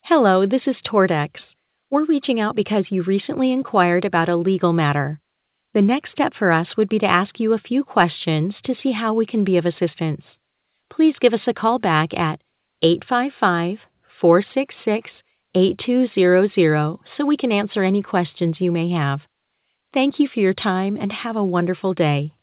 Hello, this is Tordex. We're reaching out because you recently inquired about a legal matter. The next step for us would be to ask you a few questions to see how we can be of assistance. Please give us a call back at 855-466-8200 so we can answer any questions you may have. Thank you for your time and have a wonderful day.